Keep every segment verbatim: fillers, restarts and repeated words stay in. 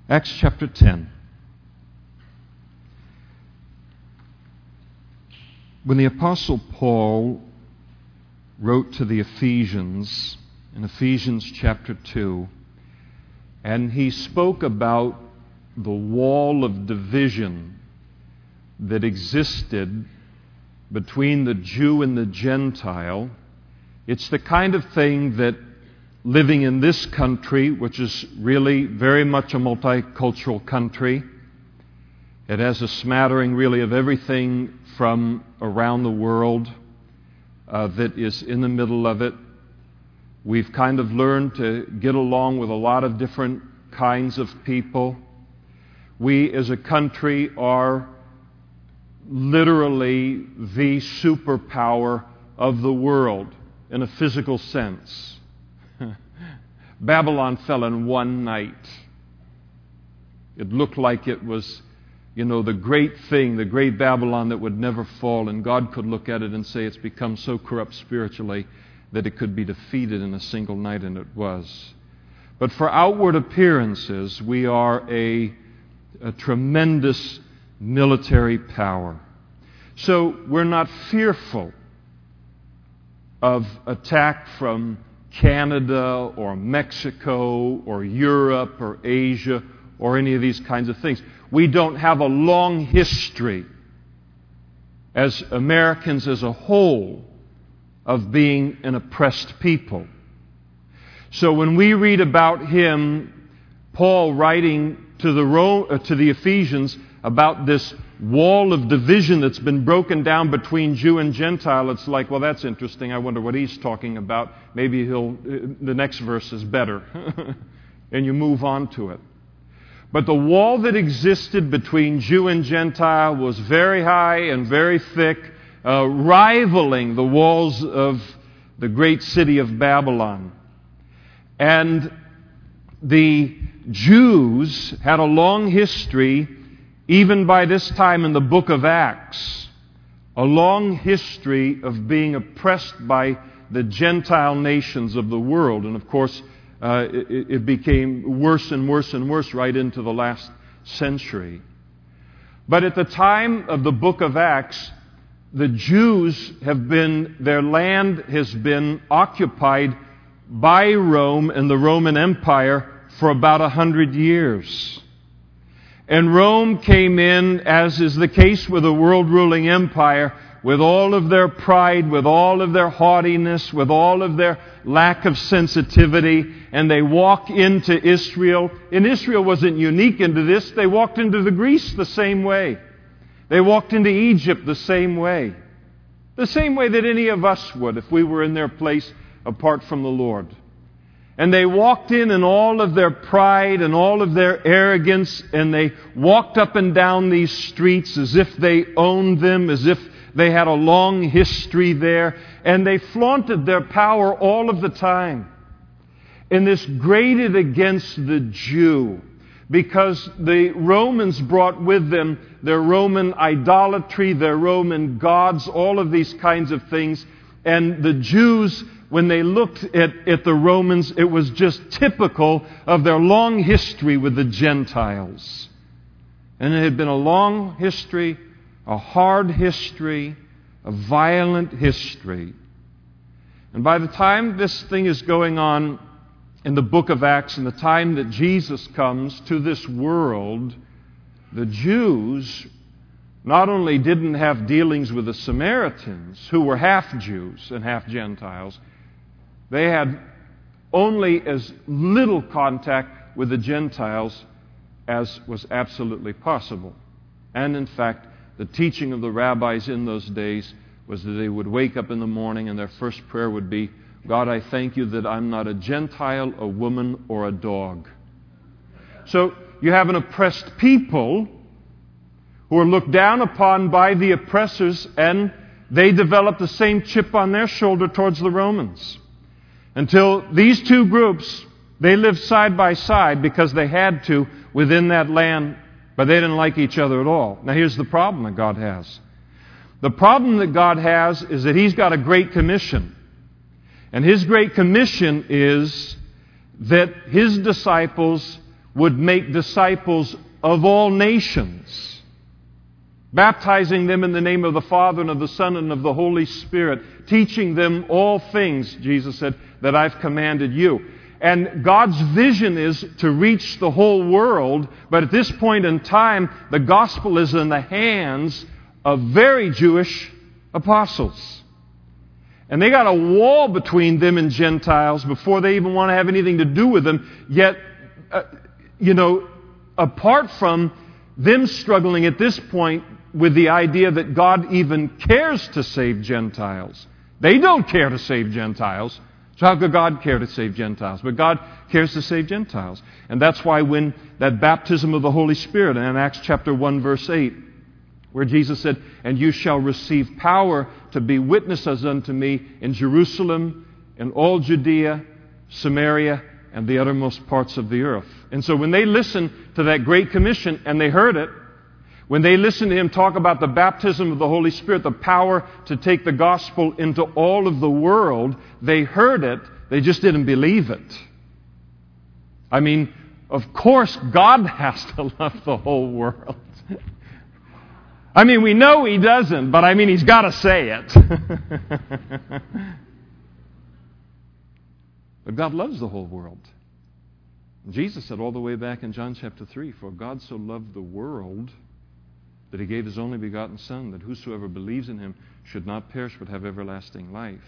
Acts chapter ten. When the Apostle Paul wrote to the Ephesians in Ephesians chapter two, and he spoke about the wall of division that existed between the Jew and the Gentile, it's the kind of thing that living in this country, which is really very much a multicultural country, it has a smattering really of everything from around the world uh, that is in the middle of it. We've kind of learned to get along with a lot of different kinds of people. We as a country are literally the superpower of the world in a physical sense. Babylon fell in one night. It looked like it was, you know, the great thing, the great Babylon that would never fall, and God could look at it and say it's become so corrupt spiritually that it could be defeated in a single night, and it was. But for outward appearances, we are a, a tremendous military power. So we're not fearful of attack from Canada or Mexico or Europe or Asia or any of these kinds of things. We don't have a long history as Americans as a whole of being an oppressed people. So when we read about him, Paul writing to the Ro- uh, to the Ephesians about this wall of division that's been broken down between Jew and Gentile, it's like, well, that's interesting. I wonder what he's talking about. Maybe he'll, the next verse is better. And you move on to it. But the wall that existed between Jew and Gentile was very high and very thick, uh, rivaling the walls of the great city of Babylon. And the Jews had a long history, even by this time in the book of Acts, a long history of being oppressed by the Gentile nations of the world. And of course, uh, it, it became worse and worse and worse right into the last century. But at the time of the book of Acts, the Jews have been, their land has been occupied by Rome and the Roman Empire for about a hundred years. And Rome came in, as is the case with a world-ruling empire, with all of their pride, with all of their haughtiness, with all of their lack of sensitivity, and they walk into Israel. And Israel wasn't unique into this. They walked into the Greece the same way. They walked into Egypt the same way. The same way that any of us would if we were in their place apart from the Lord. And they walked in in all of their pride and all of their arrogance, and they walked up and down these streets as if they owned them, as if they had a long history there, and they flaunted their power all of the time. And this grated against the Jew, because the Romans brought with them their Roman idolatry, their Roman gods, all of these kinds of things, and the Jews, when they looked at, at the Romans, it was just typical of their long history with the Gentiles. And it had been a long history, a hard history, a violent history. And by the time this thing is going on in the book of Acts, and the time that Jesus comes to this world, the Jews not only didn't have dealings with the Samaritans, who were half Jews and half Gentiles, they had only as little contact with the Gentiles as was absolutely possible. And in fact, the teaching of the rabbis in those days was that they would wake up in the morning and their first prayer would be, God, I thank you that I'm not a Gentile, a woman, or a dog. So you have an oppressed people who are looked down upon by the oppressors, and they develop the same chip on their shoulder towards the Romans. Until these two groups, they lived side by side because they had to within that land, but they didn't like each other at all. Now here's the problem that God has. The problem that God has is that He's got a great commission. And His great commission is that His disciples would make disciples of all nations, baptizing them in the name of the Father and of the Son and of the Holy Spirit, teaching them all things, Jesus said, that I've commanded you. And God's vision is to reach the whole world, but at this point in time, the gospel is in the hands of very Jewish apostles. And they got a wall between them and Gentiles before they even want to have anything to do with them. Yet, uh, you know, apart from them struggling at this point with the idea that God even cares to save Gentiles. They don't care to save Gentiles. So how could God care to save Gentiles? But God cares to save Gentiles. And that's why when that baptism of the Holy Spirit in Acts chapter one verse eight, where Jesus said, "And you shall receive power to be witnesses unto me in Jerusalem, in all Judea, Samaria, and the uttermost parts of the earth." And so when they listened to that Great Commission and they heard it, when they listened to Him talk about the baptism of the Holy Spirit, the power to take the gospel into all of the world, they heard it, they just didn't believe it. I mean, of course God has to love the whole world. I mean, we know He doesn't, but I mean, He's got to say it. But God loves the whole world. Jesus said all the way back in John chapter three, "For God so loved the world that He gave His only begotten Son, that whosoever believes in Him should not perish but have everlasting life."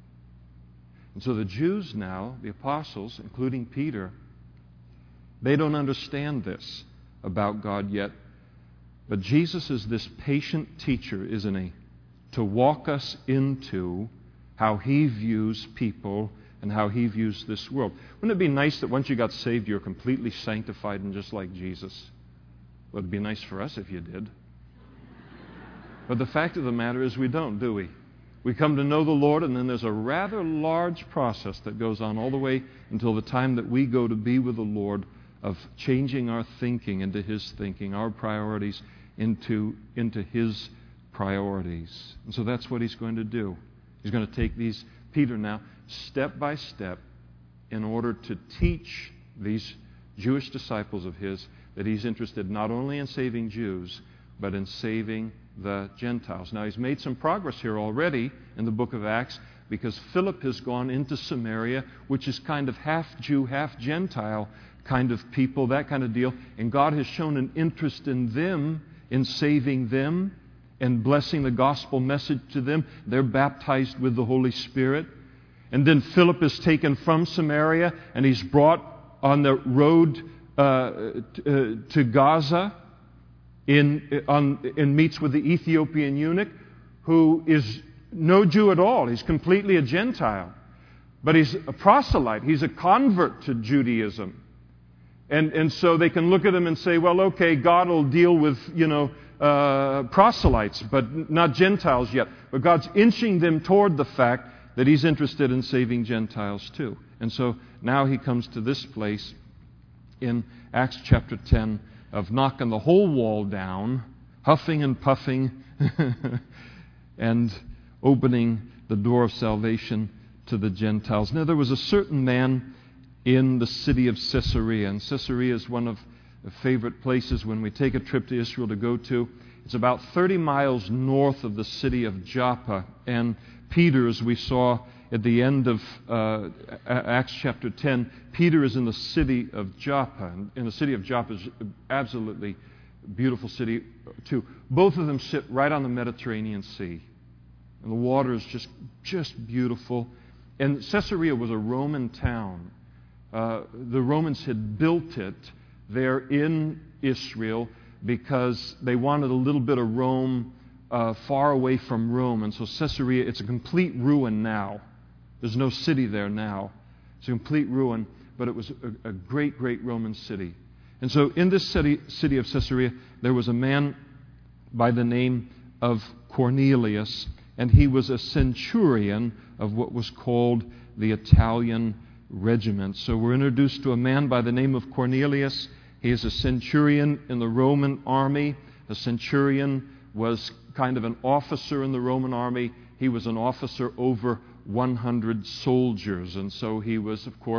And so the Jews now, the apostles, including Peter, they don't understand this about God yet. But Jesus is this patient teacher, isn't He? To walk us into how He views people and how He views this world. Wouldn't it be nice that once you got saved, you're completely sanctified and just like Jesus? Well, it'd be nice for us if you did. But the fact of the matter is we don't, do we? We come to know the Lord, and then there's a rather large process that goes on all the way until the time that we go to be with the Lord, of changing our thinking into His thinking, our priorities into, into His priorities. And so that's what He's going to do. He's going to take these, Peter now, step by step, in order to teach these Jewish disciples of His that He's interested not only in saving Jews, but in saving the Gentiles. Now, He's made some progress here already in the book of Acts, because Philip has gone into Samaria, which is kind of half Jew, half Gentile kind of people, that kind of deal. And God has shown an interest in them, in saving them, and blessing the gospel message to them. They're baptized with the Holy Spirit. And then Philip is taken from Samaria, and he's brought on the road uh, t- uh, to Gaza, in, on, and meets with the Ethiopian eunuch, who is no Jew at all. He's completely a Gentile. But he's a proselyte. He's a convert to Judaism. And, and so they can look at him and say, well, okay, God will deal with, you know, uh, proselytes, but not Gentiles yet. But God's inching them toward the fact that He's interested in saving Gentiles too. And so now He comes to this place in Acts chapter ten of knocking the whole wall down, huffing and puffing, and opening the door of salvation to the Gentiles. Now, there was a certain man in the city of Caesarea, and Caesarea is one of the favorite places when we take a trip to Israel to go to. It's about thirty miles north of the city of Joppa, and Peter, as we saw at the end of uh, Acts chapter ten, Peter is in the city of Joppa, and in the city of Joppa is absolutely beautiful city too. Both of them sit right on the Mediterranean Sea, and the water is just just beautiful. And Caesarea was a Roman town. Uh, the Romans had built it there in Israel because they wanted a little bit of Rome uh, far away from Rome. And so Caesarea, it's a complete ruin now. There's no city there now. It's a complete ruin, but it was a, a great, great Roman city. And so in this city, city of Caesarea, there was a man by the name of Cornelius, and he was a centurion of what was called the Italian regiment. So we're introduced to a man by the name of Cornelius. He is a centurion in the Roman army. A centurion was kind of an officer in the Roman army. He was an officer over one hundred soldiers. And so he was, of course,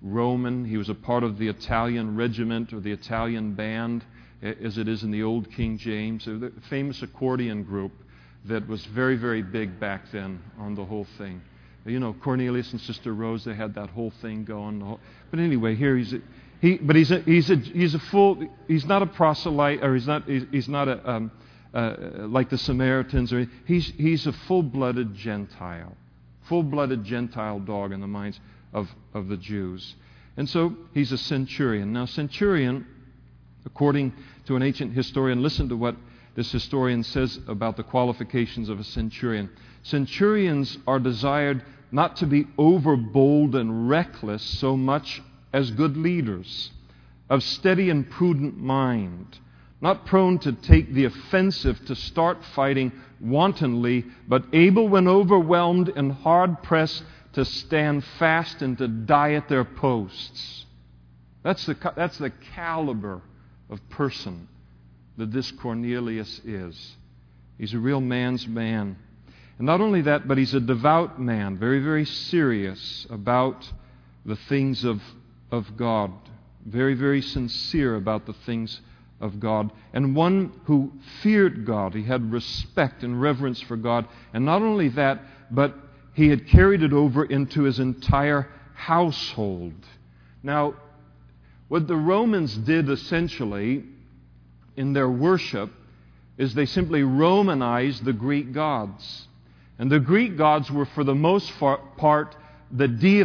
Roman. He was a part of the Italian regiment or the Italian band, as it is in the old King James, a famous accordion group that was very, very big back then on the whole thing. You know, Cornelius and Sister Rose, they had that whole thing going. But anyway, here he's a, he, but he's a, he's a, he's a full, he's not a proselyte, or he's not, he's, he's not a, um, uh, like the Samaritans, or he's, he's a full-blooded Gentile, full-blooded Gentile dog in the minds of, of the Jews. And so he's a centurion. Now, centurion, according to an ancient historian, listen to what this historian says about the qualifications of a centurion. Centurions are desired not to be overbold and reckless so much as good leaders, of steady and prudent mind, not prone to take the offensive to start fighting wantonly, but able when overwhelmed and hard-pressed to stand fast and to die at their posts. That's the, that's the caliber of person that this Cornelius is. He's a real man's man. And not only that, but he's a devout man, very, very serious about the things of, of God, very, very sincere about the things of God, and one who feared God. He had respect and reverence for God. And not only that, but he had carried it over into his entire household. Now, what the Romans did essentially in their worship is they simply Romanized the Greek gods. And the Greek gods were, for the most part, the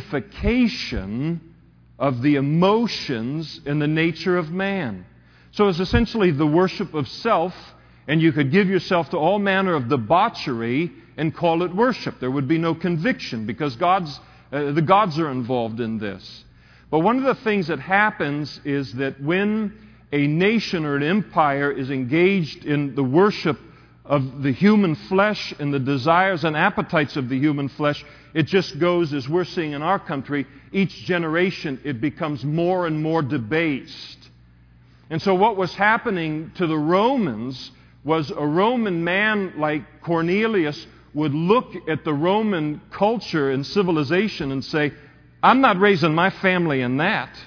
deification of the emotions and the nature of man. So it's essentially the worship of self, and you could give yourself to all manner of debauchery and call it worship. There would be no conviction because God's, uh, the gods are involved in this. But one of the things that happens is that when a nation or an empire is engaged in the worship of the human flesh and the desires and appetites of the human flesh, it just goes, as we're seeing in our country, each generation it becomes more and more debased. And so what was happening to the Romans was a Roman man like Cornelius would look at the Roman culture and civilization and say, I'm not raising my family in that.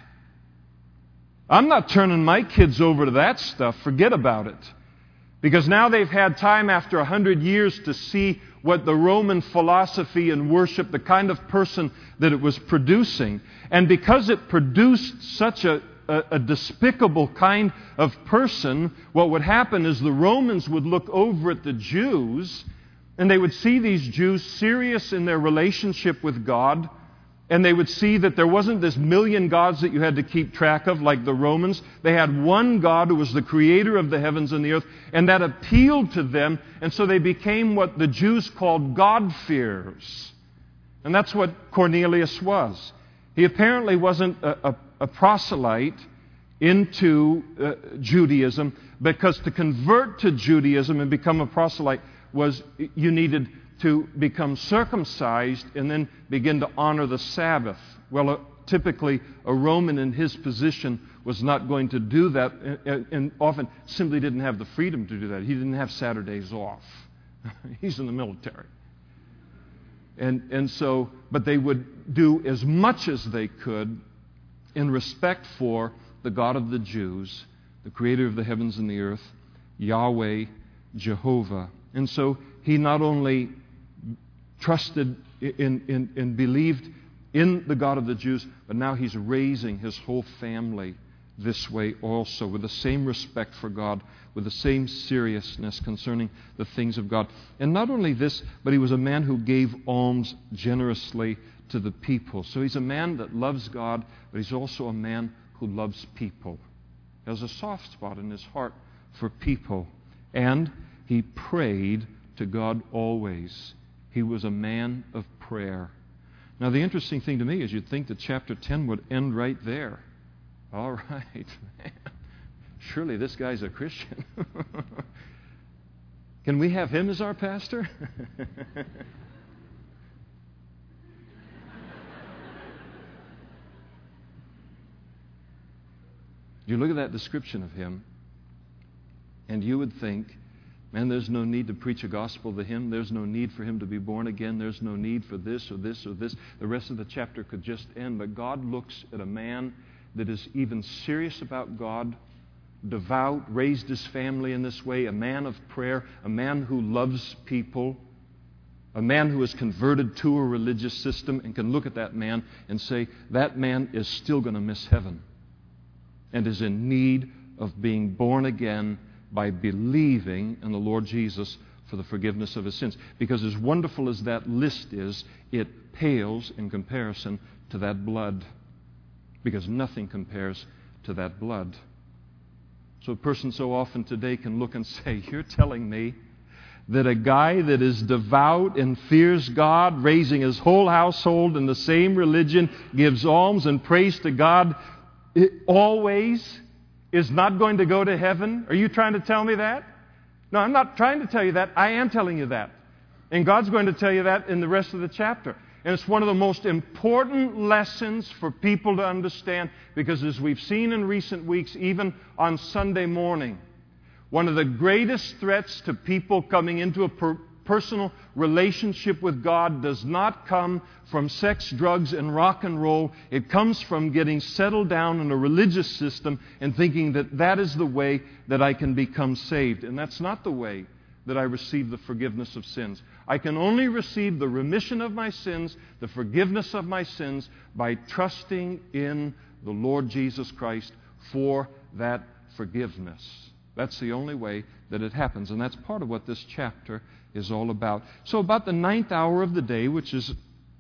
I'm not turning my kids over to that stuff. Forget about it. Because now they've had time after a hundred years to see what the Roman philosophy and worship, the kind of person that it was producing. And because it produced such a, a, a despicable kind of person, what would happen is the Romans would look over at the Jews and they would see these Jews serious in their relationship with God. And they would see that there wasn't this million gods that you had to keep track of like the Romans. They had one God who was the creator of the heavens and the earth, and that appealed to them, and so they became what the Jews called God-fearers. And that's what Cornelius was. He apparently wasn't a, a, a proselyte into uh, Judaism, because to convert to Judaism and become a proselyte was you needed to become circumcised and then begin to honor the Sabbath. Well, uh, typically a Roman in his position was not going to do that, and, and often simply didn't have the freedom to do that. He didn't have Saturdays off. He's in the military. And, and so, but they would do as much as they could in respect for the God of the Jews, the creator of the heavens and the earth, Yahweh, Jehovah. And so he not only trusted in, in, and believed in the God of the Jews, but now he's raising his whole family this way also, with the same respect for God, with the same seriousness concerning the things of God. And not only this, but he was a man who gave alms generously to the people. So he's a man that loves God, but he's also a man who loves people. He has a soft spot in his heart for people. And he prayed to God always. He was a man of prayer. Now, the interesting thing to me is you'd think that chapter ten would end right there. All right, man. Surely this guy's a Christian. Can we have him as our pastor? You look at that description of him, and you would think Man, there's no need to preach a gospel to him. There's no need for him to be born again. There's no need for this or this or this. The rest of the chapter could just end. But God looks at a man that is even serious about God, devout, raised his family in this way, a man of prayer, a man who loves people, a man who is converted to a religious system, and can look at that man and say, that man is still going to miss heaven and is in need of being born again by believing in the Lord Jesus for the forgiveness of his sins. Because as wonderful as that list is, it pales in comparison to that blood. Because nothing compares to that blood. So a person so often today can look and say, you're telling me that a guy that is devout and fears God, raising his whole household in the same religion, gives alms and prays to God always, is not going to go to heaven? Are you trying to tell me that? No, I'm not trying to tell you that. I am telling you that. And God's going to tell you that in the rest of the chapter. And it's one of the most important lessons for people to understand, because as we've seen in recent weeks, even on Sunday morning, one of the greatest threats to people coming into a per- personal relationship with God does not come from sex, drugs, and rock and roll. It comes from getting settled down in a religious system and thinking that that is the way that I can become saved. And that's not the way that I receive the forgiveness of sins. I can only receive the remission of my sins, the forgiveness of my sins, by trusting in the Lord Jesus Christ for that forgiveness. That's the only way that it happens. And that's part of what this chapter is all about. So about the ninth hour of the day, which is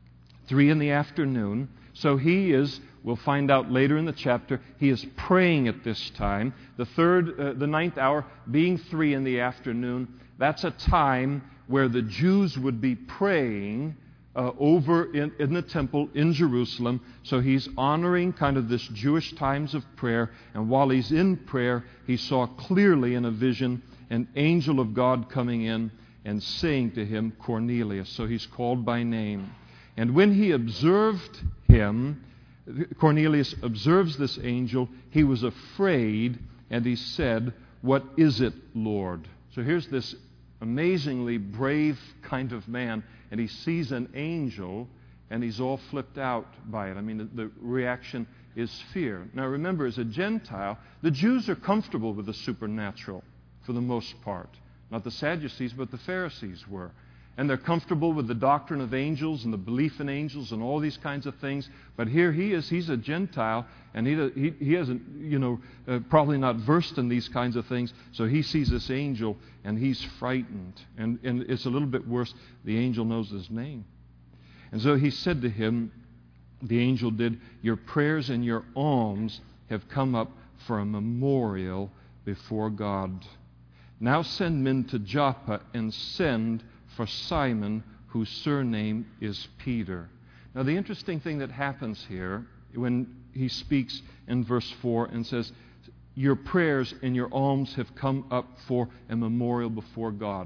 three in the afternoon, so he is, we'll find out later in the chapter, he is praying at this time. The third, uh, the ninth hour being three in the afternoon, that's a time where the Jews would be praying uh, over in, in the temple in Jerusalem. So he's honoring kind of this Jewish times of prayer. And while he's in prayer, he saw clearly in a vision an angel of God coming in and saying to him, Cornelius. So he's called by name. And when he observed him, Cornelius observes this angel, he was afraid, and he said, what is it, Lord? So here's this amazingly brave kind of man, and he sees an angel, and he's all flipped out by it. I mean, the, the reaction is fear. Now remember, as a Gentile, the Jews are comfortable with the supernatural for the most part. Not the Sadducees, but the Pharisees were. And they're comfortable with the doctrine of angels and the belief in angels and all these kinds of things. But here he is, he's a Gentile, and he he, he hasn't, you know, uh, probably not versed in these kinds of things. So he sees this angel, and he's frightened. And, and it's a little bit worse, the angel knows his name. And so he said to him, the angel did, your prayers and your alms have come up for a memorial before God. Now send men to Joppa and send for Simon, whose surname is Peter. Now the interesting thing that happens here when he speaks in verse four and says, your prayers and your alms have come up for a memorial before God.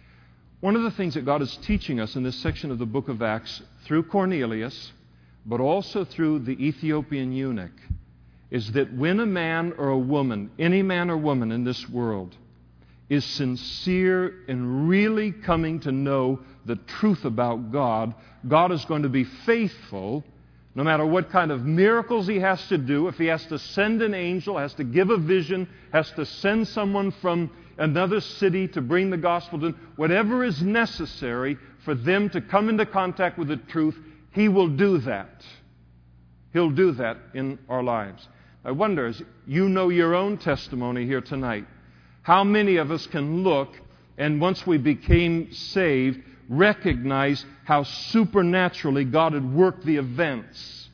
One of the things that God is teaching us in this section of the book of Acts through Cornelius, but also through the Ethiopian eunuch, is that when a man or a woman, any man or woman in this world, is sincere in really coming to know the truth about God, God is going to be faithful no matter what kind of miracles he has to do. If he has to send an angel, has to give a vision, has to send someone from another city to bring the gospel to them, whatever is necessary for them to come into contact with the truth, he will do that. He'll do that in our lives. I wonder, as you know your own testimony here tonight, how many of us can look and once we became saved, recognize how supernaturally God had worked the events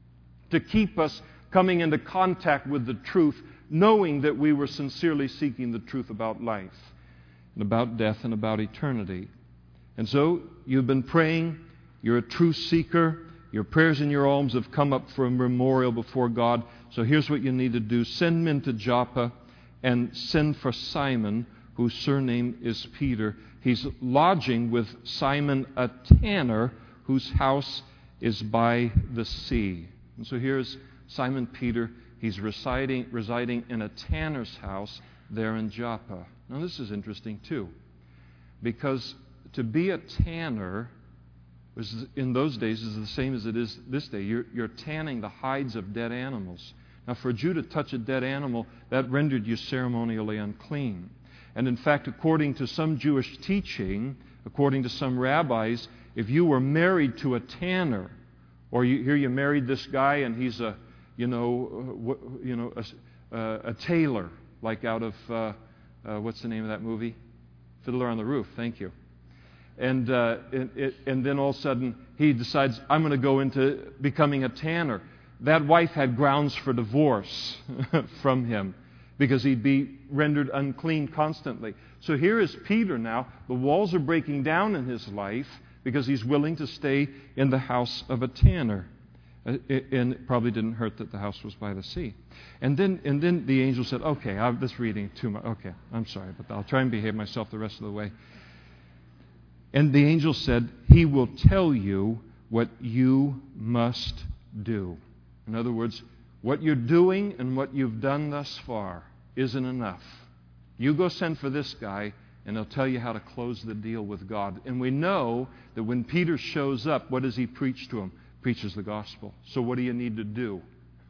to keep us coming into contact with the truth, knowing that we were sincerely seeking the truth about life and about death and about eternity. And so you've been praying, you're a true seeker, your prayers and your alms have come up for a memorial before God. So here's what you need to do. Send men to Joppa and send for Simon, whose surname is Peter. He's lodging with Simon, a tanner, whose house is by the sea. And so here's Simon Peter. He's residing, residing in a tanner's house there in Joppa. Now this is interesting too, because to be a tanner was in those days is the same as it is this day. You're, you're tanning the hides of dead animals. Now for a Jew to touch a dead animal, that rendered you ceremonially unclean. And in fact, according to some Jewish teaching, according to some rabbis, if you were married to a tanner, or you, here you married this guy and he's a, you know, uh, you know, a, uh, a tailor, like out of uh, uh, what's the name of that movie? Fiddler on the Roof. Thank you. And uh, it, it, and then all of a sudden he decides, I'm going to go into becoming a tanner. That wife had grounds for divorce from him, because he'd be rendered unclean constantly. So here is Peter now. The walls are breaking down in his life because he's willing to stay in the house of a tanner. Uh, and it probably didn't hurt that the house was by the sea. And then and then the angel said, okay, I'm just reading too much. Okay, I'm sorry, but I'll try and behave myself the rest of the way. And the angel said, he will tell you what you must do. In other words, what you're doing and what you've done thus far isn't enough. You go send for this guy, and he'll tell you how to close the deal with God. And we know that when Peter shows up, what does he preach to him? Preaches the gospel. So what do you need to do?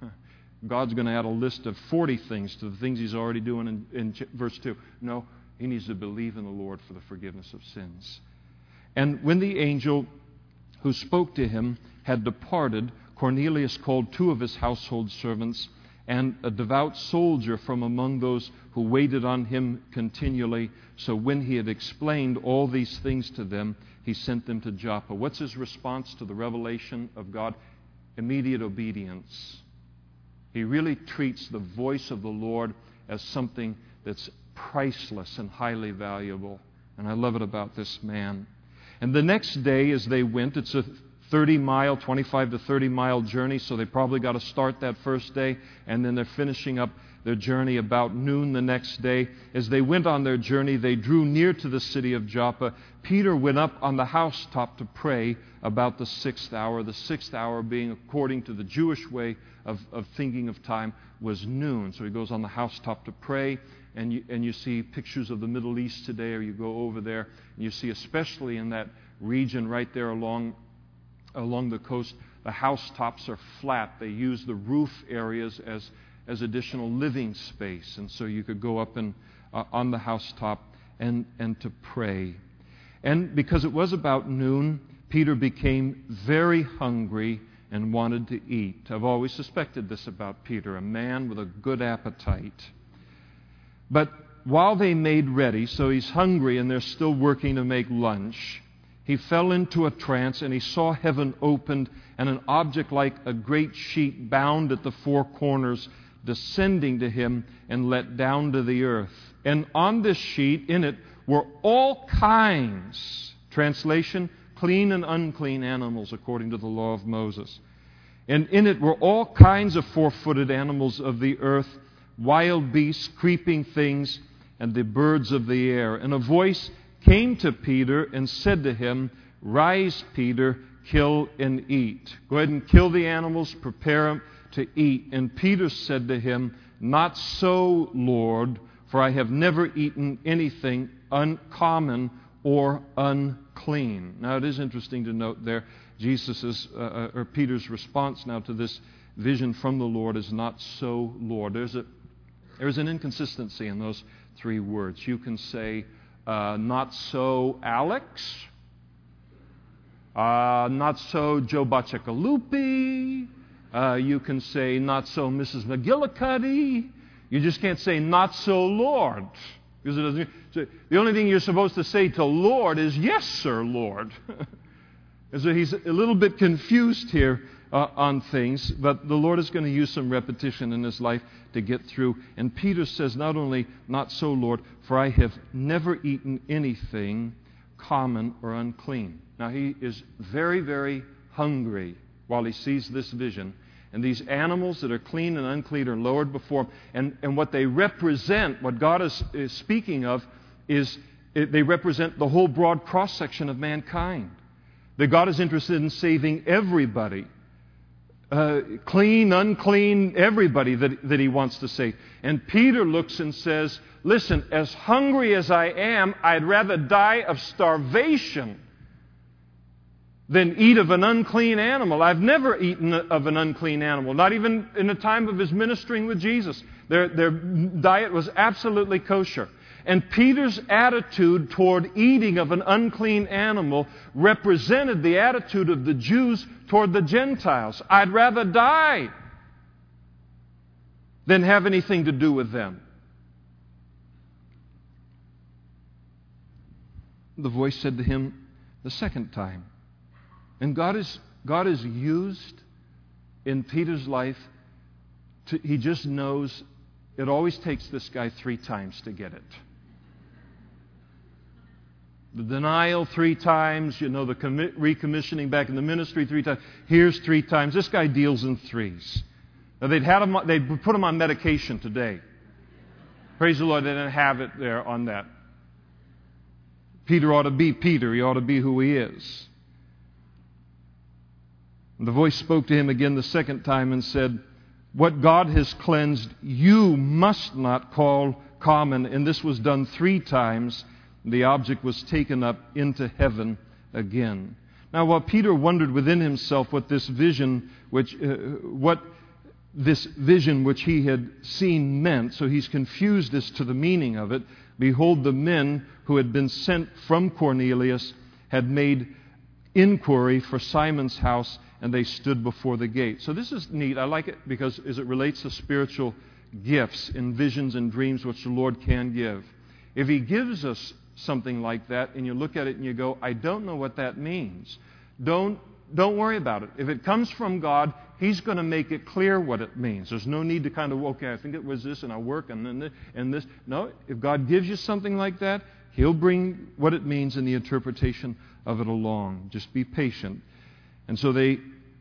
God's going to add a list of forty things to the things he's already doing in, in verse two. No, he needs to believe in the Lord for the forgiveness of sins. And when the angel who spoke to him had departed, Cornelius called two of his household servants and a devout soldier from among those who waited on him continually. So when he had explained all these things to them, he sent them to Joppa. What's his response to the revelation of God? Immediate obedience. He really treats the voice of the Lord as something that's priceless and highly valuable. And I love it about this man. And the next day as they went, it's a thirty mile, twenty-five to thirty mile journey, so they probably got to start that first day, and then they're finishing up their journey about noon the next day. As they went on their journey, they drew near to the city of Joppa. Peter went up on the housetop to pray about the sixth hour. The sixth hour being, according to the Jewish way of, of thinking of time, was noon. So he goes on the housetop to pray, and you, and you see pictures of the Middle East today, or you go over there, and you see especially in that region right there along along the coast, the housetops are flat. They use the roof areas as, as additional living space. And so you could go up and uh, on the housetop and, and to pray. And because it was about noon, Peter became very hungry and wanted to eat. I've always suspected this about Peter, a man with a good appetite. But while they made ready, so he's hungry and they're still working to make lunch, he fell into a trance, and he saw heaven opened and an object like a great sheet bound at the four corners descending to him and let down to the earth. And on this sheet, in it, were all kinds, translation, clean and unclean animals according to the law of Moses. And in it were all kinds of four-footed animals of the earth, wild beasts, creeping things, and the birds of the air. And a voice came to Peter and said to him, "Rise, Peter, kill and eat." Go ahead and kill the animals, prepare them to eat. And Peter said to him, "Not so, Lord, for I have never eaten anything uncommon or unclean." Now it is interesting to note there, Jesus' uh, or Peter's response now to this vision from the Lord is "not so, Lord." There's a there's an inconsistency in those three words. You can say, Uh, not so Alex, uh, not so Joe Bacigalupi, uh, you can say not so Missus McGillicuddy, you just can't say not so Lord. Because it doesn't, so the only thing you're supposed to say to Lord is yes sir Lord. And so he's a little bit confused here uh, on things, but the Lord is going to use some repetition in his life to get through. And Peter says, not only, "Not so, Lord, for I have never eaten anything common or unclean." Now he is very, very hungry while he sees this vision. And these animals that are clean and unclean are lowered before him. And, and what they represent, what God is, is speaking of, is it, they represent the whole broad cross-section of mankind. That God is interested in saving everybody. uh, clean, unclean, everybody that, that he wants to save. And Peter looks and says, listen, as hungry as I am, I'd rather die of starvation than eat of an unclean animal. I've never eaten of an unclean animal, not even in the time of his ministering with Jesus. Their, their diet was absolutely kosher. And Peter's attitude toward eating of an unclean animal represented the attitude of the Jews toward the Gentiles. I'd rather die than have anything to do with them. The voice said to him the second time. And God is, God is used in Peter's life. To, he just knows it always takes this guy three times to get it. The denial three times, you know, the commi- recommissioning back in the ministry three times. Here's three times. This guy deals in threes. Now they'd had him, they'd put him on medication today. Praise the Lord, they didn't have it there on that. Peter ought to be Peter. He ought to be who he is. And the voice spoke to him again the second time and said, what God has cleansed, you must not call common. And this was done three times. The object was taken up into heaven again. Now, while Peter wondered within himself what this vision, which uh, what this vision which he had seen meant, so he's confused as to the meaning of it. Behold, the men who had been sent from Cornelius had made inquiry for Simon's house, and they stood before the gate. So this is neat. I like it because as it relates to spiritual gifts in visions and dreams which the Lord can give. If He gives us something like that and you look at it and you go, I don't know what that means, don't, don't worry about it. If it comes from God, He's going to make it clear what it means. There's no need to kind of, okay, I think it was this and I work and then this and this. No, if God gives you something like that, He'll bring what it means in the interpretation of it along. Just be patient. And so they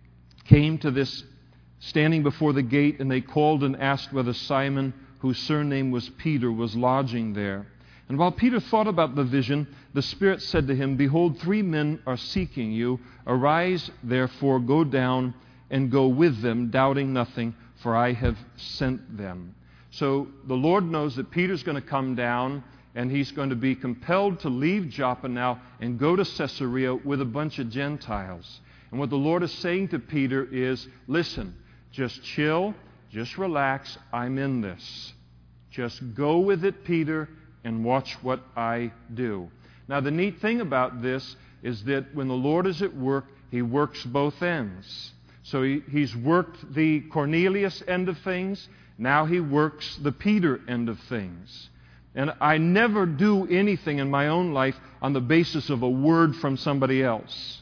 came to this standing before the gate, and they called and asked whether Simon, whose surname was Peter, was lodging there. And while Peter thought about the vision, the Spirit said to him, behold, three men are seeking you. Arise, therefore, go down and go with them, doubting nothing, for I have sent them. So the Lord knows that Peter's going to come down, and he's going to be compelled to leave Joppa now and go to Caesarea with a bunch of Gentiles. And what the Lord is saying to Peter is, listen, just chill, just relax, I'm in this. Just go with it, Peter, and watch what I do. Now, the neat thing about this is that when the Lord is at work, He works both ends. So he, He's worked the Cornelius end of things. Now He works the Peter end of things. And I never do anything in my own life on the basis of a word from somebody else.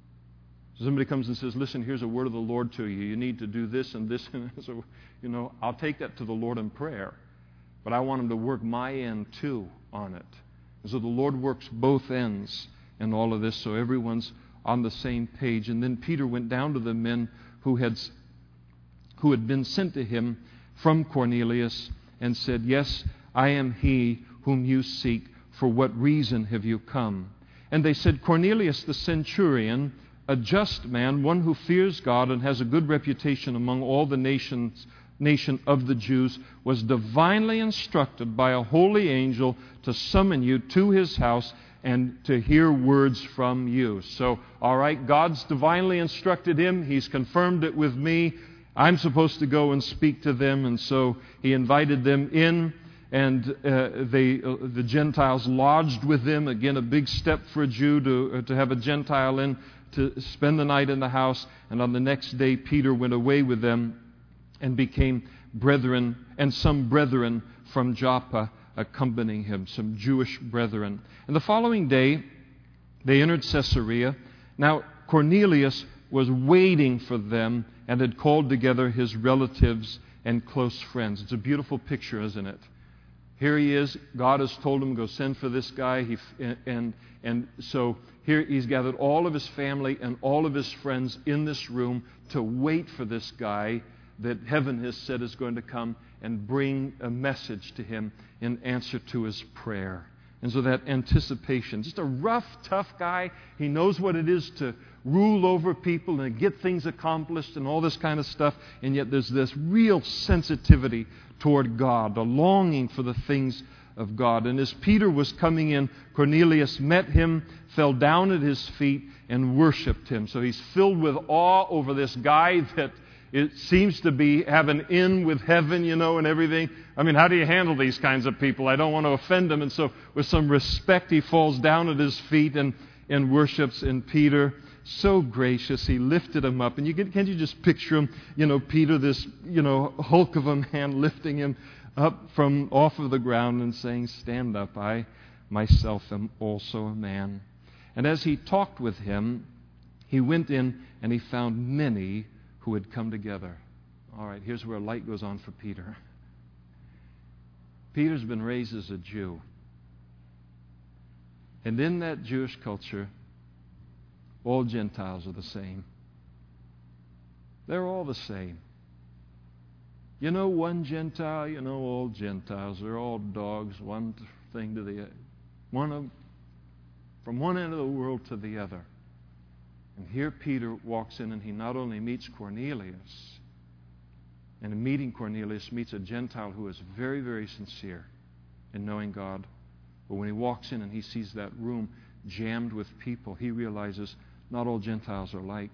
So somebody comes and says, listen, here's a word of the Lord to you. You need to do this and this. And so, you know, I'll take that to the Lord in prayer. But I want Him to work my end too on it. And so the Lord works both ends in all of this, so everyone's on the same page. And then Peter went down to the men who had, who had been sent to him from Cornelius and said, yes, I am he whom you seek. For what reason have you come? And they said, Cornelius the centurion, a just man, one who fears God and has a good reputation among all the nations, nation of the Jews, was divinely instructed by a holy angel to summon you to his house and to hear words from you. So, all right, God's divinely instructed him. He's confirmed it with me. I'm supposed to go and speak to them. And so he invited them in, and uh, they, uh, the Gentiles lodged with them. Again, a big step for a Jew to, uh, to have a Gentile in to spend the night in the house. And on the next day, Peter went away with them and became brethren, and some brethren from Joppa accompanying him, some Jewish brethren. And the following day, they entered Caesarea. Now, Cornelius was waiting for them and had called together his relatives and close friends. It's a beautiful picture, isn't it? Here he is. God has told him, go send for this guy. He, and, and so here he's gathered all of his family and all of his friends in this room to wait for this guy that heaven has said is going to come and bring a message to him in answer to his prayer. And so that anticipation, just a rough, tough guy. He knows what it is to rule over people and get things accomplished and all this kind of stuff. And yet there's this real sensitivity toward God, a longing for the things of God. And as Peter was coming in, Cornelius met him, fell down at his feet, and worshiped him. So he's filled with awe over this guy that it seems to be have an in with heaven, you know, and everything. I mean, how do you handle these kinds of people? I don't want to offend them. And so with some respect, he falls down at his feet and, and worships. And Peter, so gracious, he lifted him up. And you can, can't you just picture him, you know, Peter, this, you know, hulk of a man, lifting him up from off of the ground and saying, "Stand up, I myself am also a man." And as he talked with him, he went in and he found many who had come together. All right, here's where a light goes on for Peter. Peter's been raised as a Jew. And in that Jewish culture, all Gentiles are the same. They're all the same. You know one Gentile, you know all Gentiles. They're all dogs, one thing to the other. One of, from one end of the world to the other. And here Peter walks in and he not only meets Cornelius, and in meeting Cornelius meets a Gentile who is very, very sincere in knowing God. But when he walks in and he sees that room jammed with people, he realizes not all Gentiles are alike.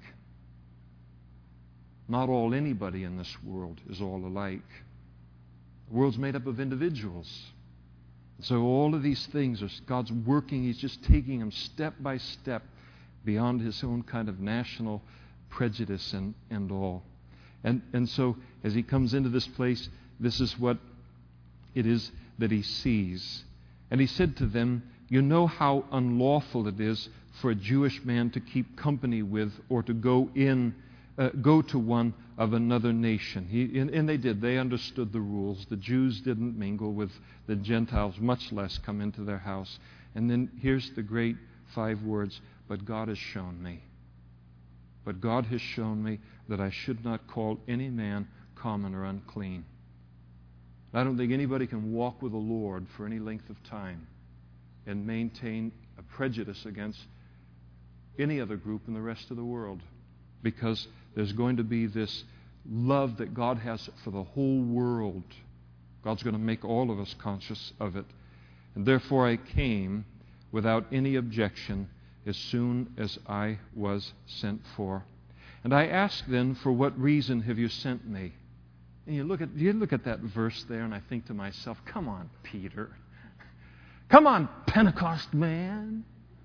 Not all anybody in this world is all alike. The world's made up of individuals. So all of these things are God's working. He's just taking them step by step beyond his own kind of national prejudice and, and all. And, and so as he comes into this place, this is what it is that he sees. And he said to them, "You know how unlawful it is for a Jewish man to keep company with or to go in, uh, go to one of another nation." He, and, and they did. They understood the rules. The Jews didn't mingle with the Gentiles, much less come into their house. And then here's the great five words, "But God has shown me. But God has shown me that I should not call any man common or unclean." I don't think anybody can walk with the Lord for any length of time and maintain a prejudice against any other group in the rest of the world, because there's going to be this love that God has for the whole world. God's going to make all of us conscious of it. And therefore I came without any objection as soon as I was sent for. And I asked then, "For what reason have you sent me?" And you look at you look at that verse there, and I think to myself, come on, Peter. Come on, Pentecost man.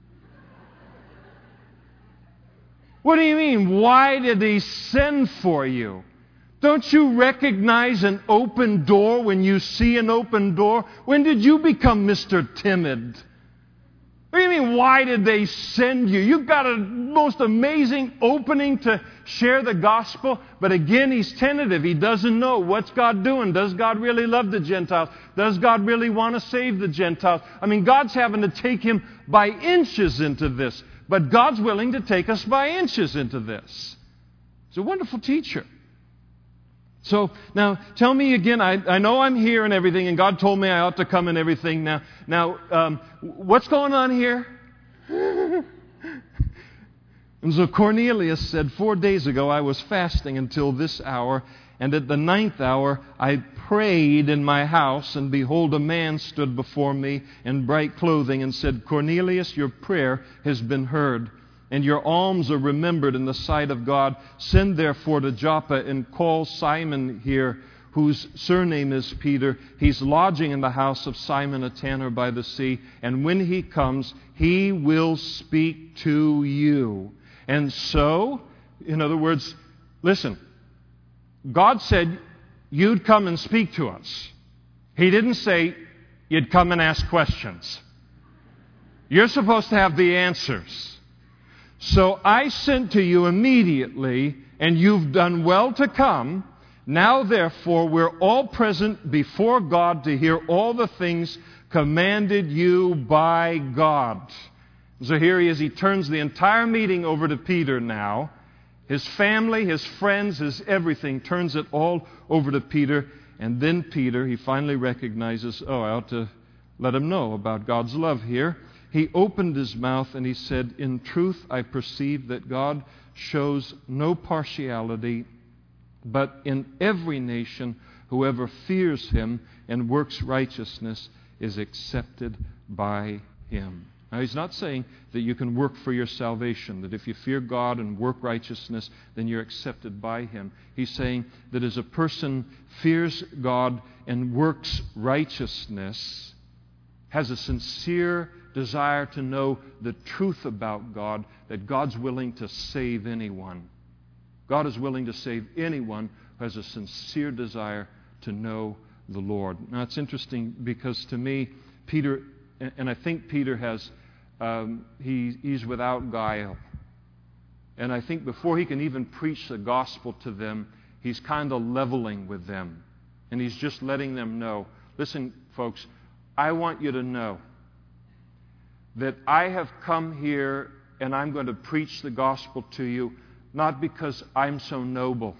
What do you mean? Why did he send for you? Don't you recognize an open door when you see an open door? When did you become Mister Timid? What do you mean, why did they send you? You've got a most amazing opening to share the gospel, but again, he's tentative. He doesn't know. What's God doing? Does God really love the Gentiles? Does God really want to save the Gentiles? I mean, God's having to take him by inches into this, but God's willing to take us by inches into this. He's a wonderful teacher. So, now, tell me again, I, I know I'm here and everything, and God told me I ought to come and everything. Now, now um, what's going on here? And so Cornelius said, "Four days ago I was fasting until this hour, and at the ninth hour I prayed in my house, and behold, a man stood before me in bright clothing and said, 'Cornelius, your prayer has been heard, and your alms are remembered in the sight of God. Send therefore to Joppa and call Simon here, whose surname is Peter. He's lodging in the house of Simon a tanner by the sea. And when he comes, he will speak to you.'" And so, in other words, listen, God said you'd come and speak to us. He didn't say you'd come and ask questions. You're supposed to have the answers. "So I sent to you immediately, and you've done well to come. Now, therefore, we're all present before God to hear all the things commanded you by God." So here he is. He turns the entire meeting over to Peter now. His family, his friends, his everything, turns it all over to Peter. And then Peter, he finally recognizes, oh, I ought to let him know about God's love here. He opened his mouth and he said, "In truth, I perceive that God shows no partiality, but in every nation, whoever fears him and works righteousness is accepted by him." Now, he's not saying that you can work for your salvation, that if you fear God and work righteousness, then you're accepted by him. He's saying that as a person fears God and works righteousness, has a sincere desire to know the truth about God, that God's willing to save anyone. God is willing to save anyone who has a sincere desire to know the Lord. Now, it's interesting because to me, Peter, and I think Peter has, um, he, he's without guile. And I think before he can even preach the gospel to them, he's kind of leveling with them. And he's just letting them know, listen, folks, I want you to know that I have come here and I'm going to preach the gospel to you, not because I'm so noble.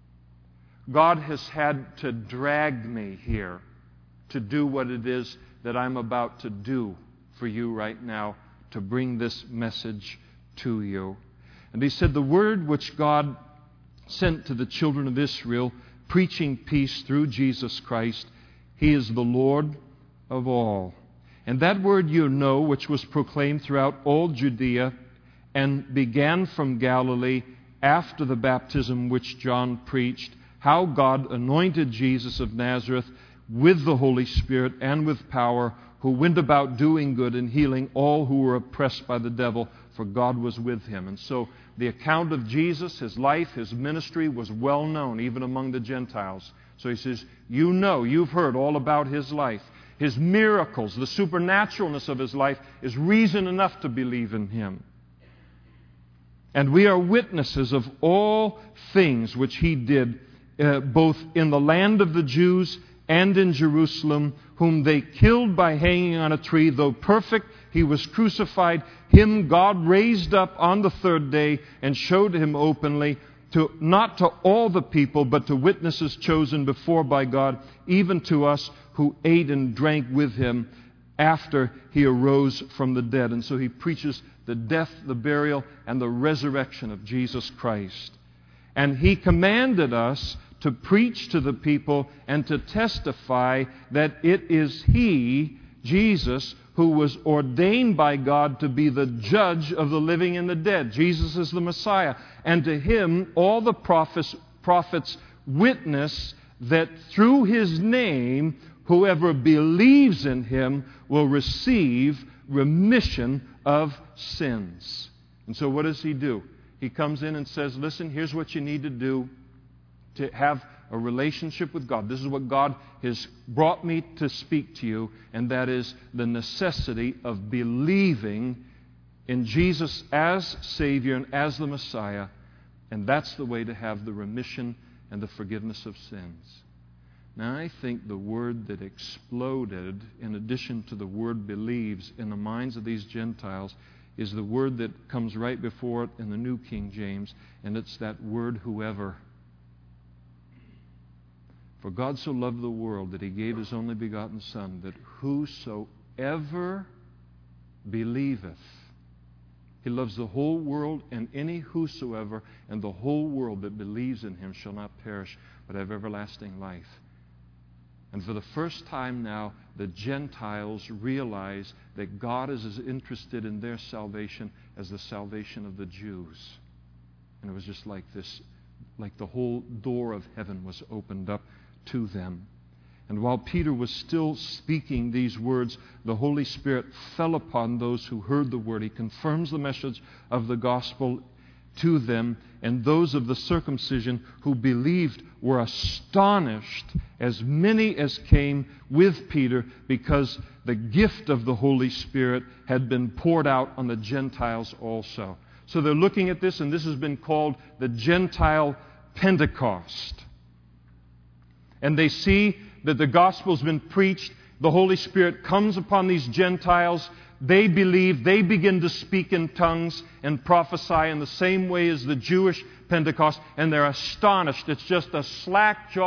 God has had to drag me here to do what it is that I'm about to do for you right now, to bring this message to you. And he said, the word which God sent to the children of Israel, preaching peace through Jesus Christ, he is the Lord of all. And that word you know, which was proclaimed throughout all Judea and began from Galilee after the baptism which John preached, how God anointed Jesus of Nazareth with the Holy Spirit and with power, who went about doing good and healing all who were oppressed by the devil, for God was with him. And so the account of Jesus, his life, his ministry was well known even among the Gentiles. So he says, you know, you've heard all about his life. His miracles, the supernaturalness of his life is reason enough to believe in him. And we are witnesses of all things which he did, uh, both in the land of the Jews and in Jerusalem, whom they killed by hanging on a tree. Though perfect, he was crucified. Him God raised up on the third day and showed him openly, to not to all the people, but to witnesses chosen before by God, even to us who ate and drank with him after he arose from the dead. And so he preaches the death, the burial, and the resurrection of Jesus Christ. And he commanded us to preach to the people and to testify that it is he, Jesus, who was ordained by God to be the judge of the living and the dead. Jesus is the Messiah. And to him all the prophets, prophets witness that through his name whoever believes in him will receive remission of sins. And so what does he do? He comes in and says, listen, here's what you need to do to have a relationship with God. This is what God has brought me to speak to you, and that is the necessity of believing in Jesus as Savior and as the Messiah, and that's the way to have the remission and the forgiveness of sins. Now, I think the word that exploded, in addition to the word believes, in the minds of these Gentiles is the word that comes right before it in the New King James, and it's that word whoever. For God so loved the world that he gave his only begotten Son, that whosoever believeth, he loves the whole world, and any whosoever, and the whole world that believes in him shall not perish, but have everlasting life. And for the first time now, the Gentiles realize that God is as interested in their salvation as the salvation of the Jews. And it was just like this, like the whole door of heaven was opened up to them. And while Peter was still speaking these words, the Holy Spirit fell upon those who heard the word. He confirms the message of the gospel to them, and those of the circumcision who believed were astonished, as many as came with Peter, because the gift of the Holy Spirit had been poured out on the Gentiles also. So they're looking at this, and this has been called the Gentile Pentecost. And they see that the gospel's been preached, the Holy Spirit comes upon these Gentiles, they believe, they begin to speak in tongues and prophesy in the same way as the Jewish Pentecost, and they're astonished. It's just a slack-jawed,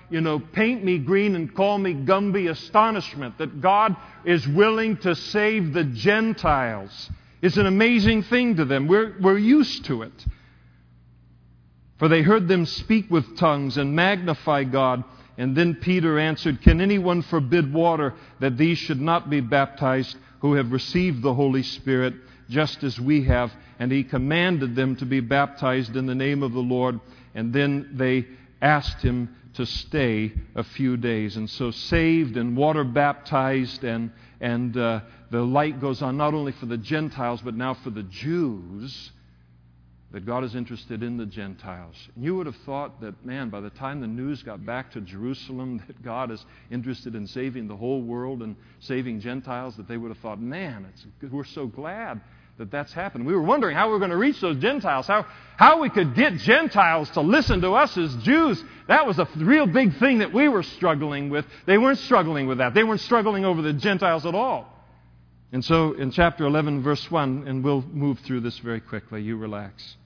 you know, paint me green and call me Gumby astonishment that God is willing to save the Gentiles. It's an amazing thing to them. We're, we're used to it. For they heard them speak with tongues and magnify God. And then Peter answered, "Can anyone forbid water that these should not be baptized who have received the Holy Spirit just as we have?" And he commanded them to be baptized in the name of the Lord. And then they asked him to stay a few days. And so saved and water baptized, and, and uh, the light goes on not only for the Gentiles but now for the Jews, that God is interested in the Gentiles. And you would have thought that, man, by the time the news got back to Jerusalem that God is interested in saving the whole world and saving Gentiles, that they would have thought, man, it's, we're so glad that that's happened. We were wondering how we were going to reach those Gentiles, how, how we could get Gentiles to listen to us as Jews. That was a real big thing that we were struggling with. They weren't struggling with that. They weren't struggling over the Gentiles at all. And so in chapter eleven, verse one, and we'll move through this very quickly, you relax.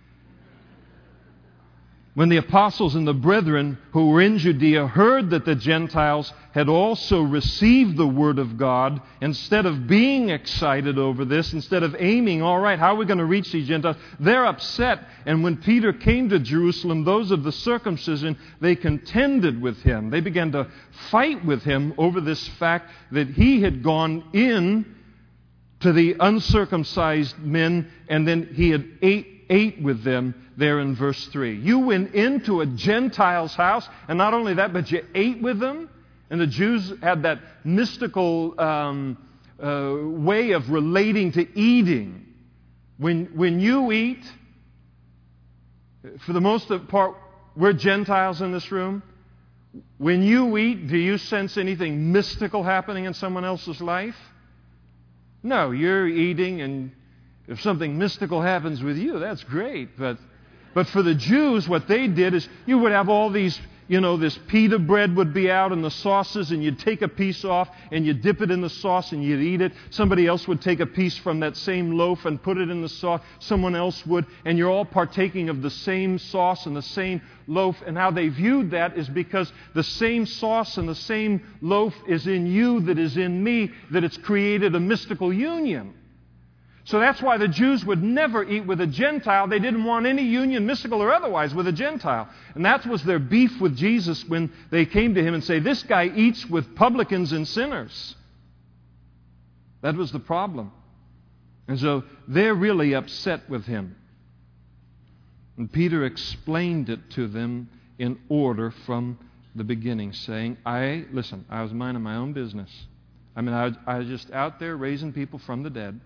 When the apostles and the brethren who were in Judea heard that the Gentiles had also received the word of God, instead of being excited over this, instead of aiming, all right, how are we going to reach these Gentiles? They're upset. And when Peter came to Jerusalem, those of the circumcision, they contended with him. They began to fight with him over this fact that he had gone in to the uncircumcised men, and then he had ate ate with them there in verse three. You went into a Gentile's house, and not only that, but you ate with them. And the Jews had that mystical um, uh, way of relating to eating. When, when you eat, for the most part, we're Gentiles in this room. When you eat, do you sense anything mystical happening in someone else's life? No, you're eating, and if something mystical happens with you, that's great. But but for the Jews, what they did is you would have all these, you know, this pita bread would be out in the sauces, and you'd take a piece off and you'd dip it in the sauce and you'd eat it. Somebody else would take a piece from that same loaf and put it in the sauce. Someone else would. And you're all partaking of the same sauce and the same loaf. And how they viewed that is because the same sauce and the same loaf is in you that is in me, that it's created a mystical union. So that's why the Jews would never eat with a Gentile. They didn't want any union, mystical or otherwise, with a Gentile. And that was their beef with Jesus when they came to him and say, "This guy eats with publicans and sinners." That was the problem. And so they're really upset with him. And Peter explained it to them in order from the beginning, saying, I, listen, I was minding my own business. I mean, I was, I was just out there raising people from the dead.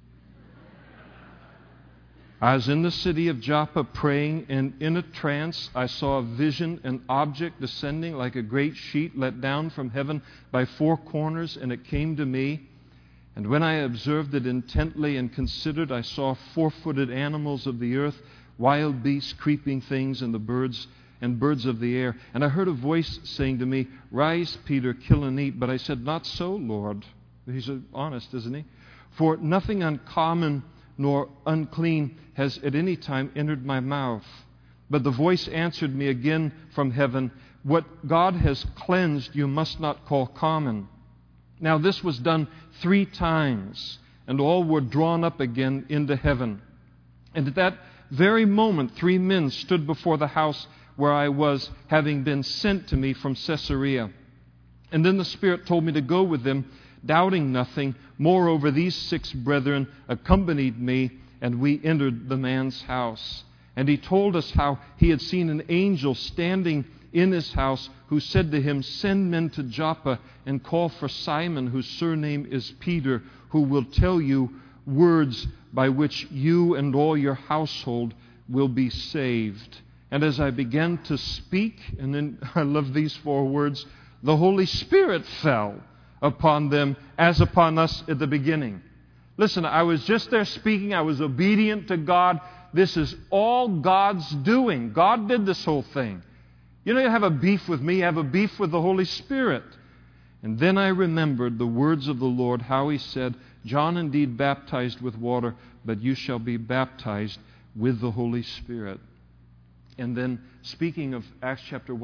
I was in the city of Joppa praying, and in a trance I saw a vision, an object descending like a great sheet let down from heaven by four corners, and it came to me. And when I observed it intently and considered, I saw four-footed animals of the earth, wild beasts, creeping things, and the birds and birds of the air. And I heard a voice saying to me, "Rise, Peter, kill and eat." But I said, "Not so, Lord." He's honest, isn't he? "For nothing uncommon nor unclean has at any time entered my mouth." But the voice answered me again from heaven, "What God has cleansed you must not call common." Now this was done three times, and all were drawn up again into heaven. And at that very moment three men stood before the house where I was, having been sent to me from Caesarea. And then the Spirit told me to go with them, doubting nothing. Moreover, these six brethren accompanied me, and we entered the man's house. And he told us how he had seen an angel standing in his house, who said to him, "Send men to Joppa and call for Simon, whose surname is Peter, who will tell you words by which you and all your household will be saved." And as I began to speak, and then I love these four words, the Holy Spirit fell upon them as upon us at the beginning. Listen, I was just there speaking. I was obedient to God. This is all God's doing. God did this whole thing. You know, you have a beef with me, you have a beef with the Holy Spirit. And then I remembered the words of the Lord, how he said, "John indeed baptized with water, but you shall be baptized with the Holy Spirit." And then, speaking of Acts chapter one,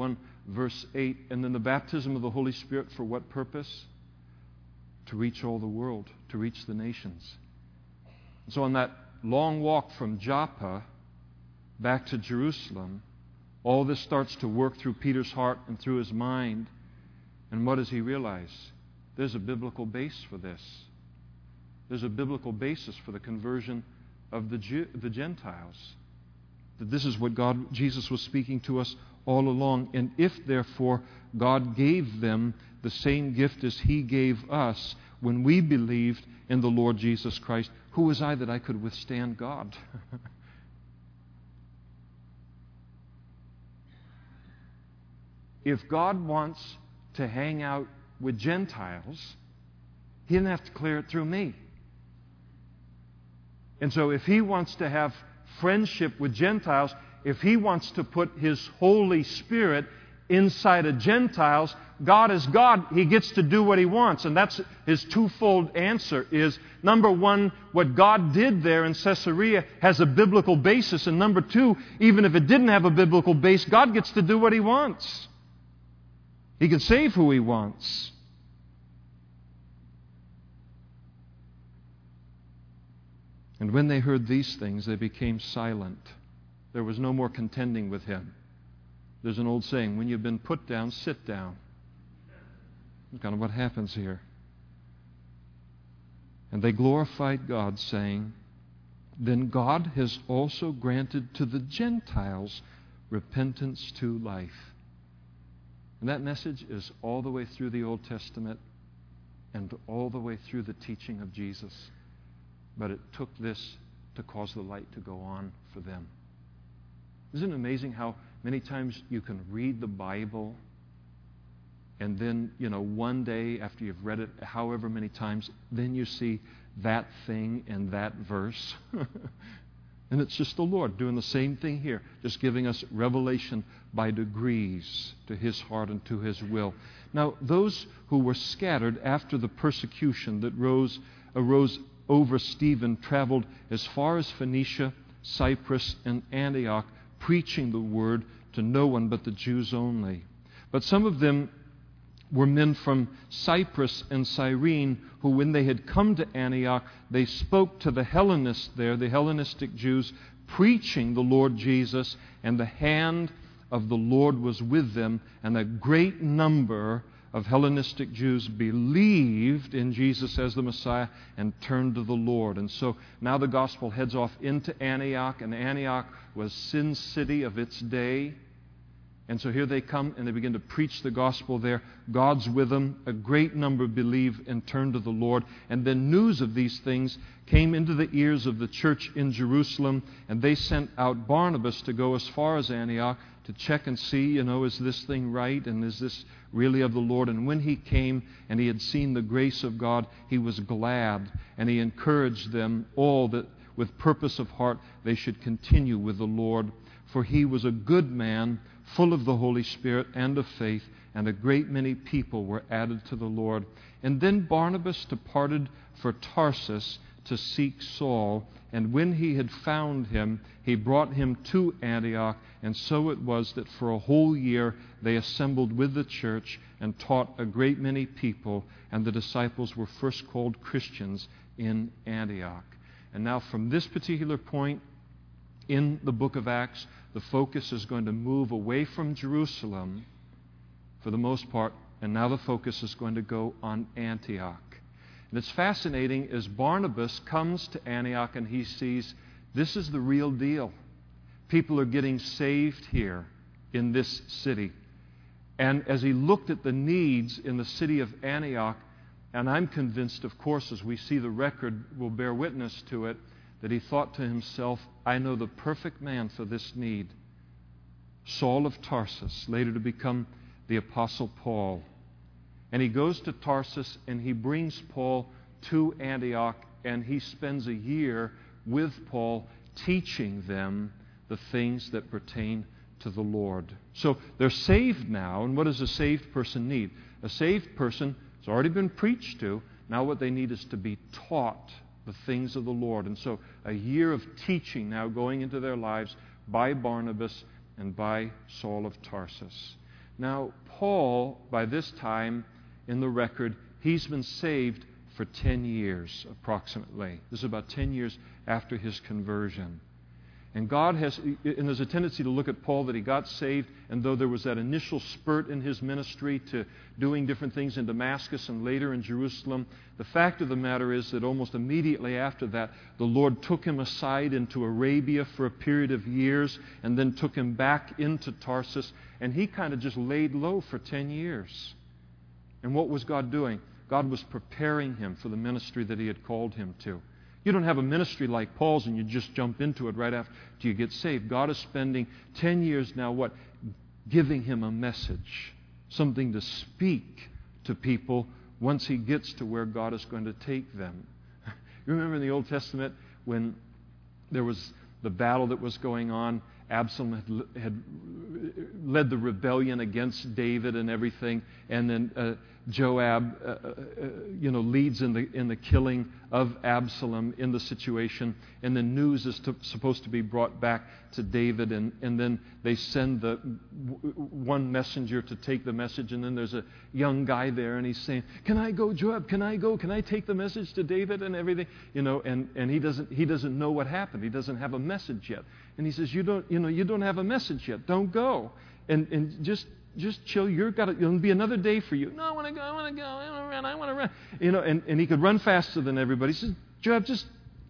Verse eight, and then the baptism of the Holy Spirit for what purpose? To reach all the world, to reach the nations. And so on that long walk from Joppa back to Jerusalem, all this starts to work through Peter's heart and through his mind. And what does he realize? There's a biblical base for this. There's a biblical basis for the conversion of the Jew, the Gentiles. That this is what God, Jesus was speaking to us all along. And if, therefore, God gave them the same gift as He gave us when we believed in the Lord Jesus Christ, who was I that I could withstand God? If God wants to hang out with Gentiles, He didn't have to clear it through me. And so if He wants to have friendship with Gentiles, if He wants to put His Holy Spirit inside of Gentiles, God is God. He gets to do what He wants. And that's His twofold answer is, number one, what God did there in Caesarea has a biblical basis. And number two, even if it didn't have a biblical base, God gets to do what He wants. He can save who He wants. And when they heard these things, they became silent. There was no more contending with Him. There's an old saying, when you've been put down, sit down. That's kind of what happens here. And they glorified God, saying, then God has also granted to the Gentiles repentance to life. And that message is all the way through the Old Testament and all the way through the teaching of Jesus. But it took this to cause the light to go on for them. Isn't it amazing how many times you can read the Bible and then, you know, one day after you've read it however many times, then you see that thing in that verse. And it's just the Lord doing the same thing here, just giving us revelation by degrees to His heart and to His will. Now, those who were scattered after the persecution that rose, arose over Stephen traveled as far as Phoenicia, Cyprus, and Antioch, preaching the word to no one but the Jews only. But some of them were men from Cyprus and Cyrene, who when they had come to Antioch, they spoke to the Hellenists there, the Hellenistic Jews, preaching the Lord Jesus, and the hand of the Lord was with them, and a great number of Hellenistic Jews believed in Jesus as the Messiah and turned to the Lord. And so now the gospel heads off into Antioch, and Antioch was Sin City of its day. And so here they come and they begin to preach the gospel there. God's with them. A great number believe and turn to the Lord. And then news of these things came into the ears of the church in Jerusalem, and they sent out Barnabas to go as far as Antioch to check and see, you know, is this thing right and is this really of the Lord? And when he came and he had seen the grace of God, he was glad, and he encouraged them all that with purpose of heart they should continue with the Lord. For he was a good man, full of the Holy Spirit and of faith, and a great many people were added to the Lord. And then Barnabas departed for Tarsus to seek Saul, and when he had found him, he brought him to Antioch. And so it was that for a whole year they assembled with the church and taught a great many people, and the disciples were first called Christians in Antioch. And now from this particular point in the book of Acts, the focus is going to move away from Jerusalem for the most part, and now the focus is going to go on Antioch. And it's fascinating as Barnabas comes to Antioch and he sees this is the real deal. People are getting saved here in this city. And as he looked at the needs in the city of Antioch, and I'm convinced, of course, as we see the record will bear witness to it, that he thought to himself, I know the perfect man for this need. Saul of Tarsus, later to become the Apostle Paul. And he goes to Tarsus and he brings Paul to Antioch, and he spends a year with Paul teaching them the things that pertain to the Lord. So they're saved now, and what does a saved person need? A saved person has already been preached to. Now what they need is to be taught the things of the Lord. And so a year of teaching now going into their lives by Barnabas and by Saul of Tarsus. Now, Paul, by this time in the record, he's been saved for ten years approximately. This is about ten years after his conversion. And God has, and there's a tendency to look at Paul that he got saved, and though there was that initial spurt in his ministry to doing different things in Damascus and later in Jerusalem, the fact of the matter is that almost immediately after that, the Lord took him aside into Arabia for a period of years and then took him back into Tarsus, and he kind of just laid low for ten years. And what was God doing? God was preparing him for the ministry that he had called him to. You don't have a ministry like Paul's and you just jump into it right after you get saved. God is spending ten years now, what? Giving him a message, something to speak to people once he gets to where God is going to take them. You remember in the Old Testament when there was the battle that was going on, Absalom had, had led the rebellion against David and everything, and then uh, Joab, uh, uh, you know, leads in the in the killing of Absalom in the situation, and then news is to, supposed to be brought back to David, and, and then they send the w- one messenger to take the message, and then there's a young guy there, and he's saying, "Can I go, Joab? Can I go? Can I take the message to David and everything?" You know, and, and he doesn't he doesn't know what happened. He doesn't have a message yet, and he says, "You don't you know you don't have a message yet. Don't go, and and just." Just chill. You're got to, it'll be another day for you. No, I want to go. I want to go. I want to run. I want to run. You know, and, and he could run faster than everybody. He says, Joab, just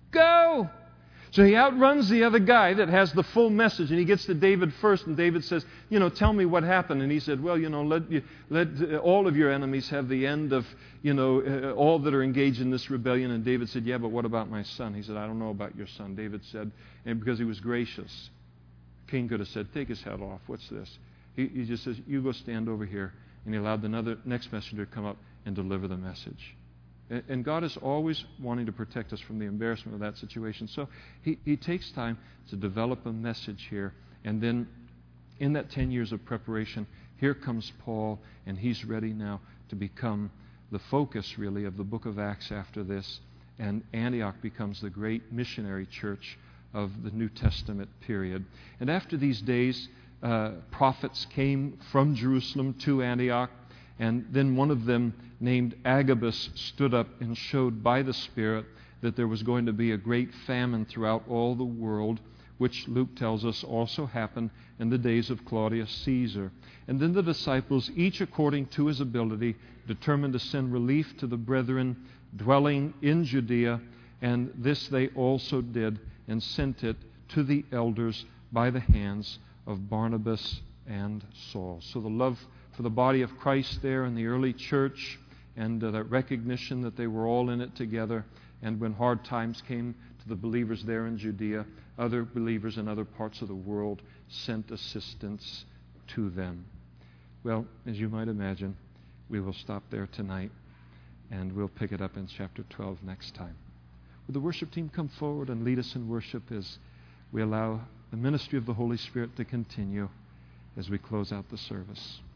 go. So he outruns the other guy that has the full message, and he gets to David first. And David says, you know, tell me what happened. And he said, well, you know, let you, let uh, all of your enemies have the end of, you know, uh, all that are engaged in this rebellion. And David said, yeah, but what about my son? He said, I don't know about your son. David said, and because he was gracious, King could have said, take his head off. What's this? He, he just says, you go stand over here. And he allowed the another, next messenger to come up and deliver the message. And, and God is always wanting to protect us from the embarrassment of that situation. So he, he takes time to develop a message here. And then in that ten years of preparation, here comes Paul, and he's ready now to become the focus, really, of the book of Acts after this. And Antioch becomes the great missionary church of the New Testament period. And after these days, Uh, prophets came from Jerusalem to Antioch, and then one of them, named Agabus, stood up and showed by the Spirit that there was going to be a great famine throughout all the world, which Luke tells us also happened in the days of Claudius Caesar. And then the disciples, each according to his ability, determined to send relief to the brethren dwelling in Judea, and this they also did, and sent it to the elders by the hands of Barnabas and Saul. So the love for the body of Christ there in the early church, and uh, that recognition that they were all in it together, and when hard times came to the believers there in Judea, other believers in other parts of the world sent assistance to them. Well, as you might imagine, we will stop there tonight, and we'll pick it up in chapter twelve next time. Would the worship team come forward and lead us in worship as we allow the ministry of the Holy Spirit to continue as we close out the service.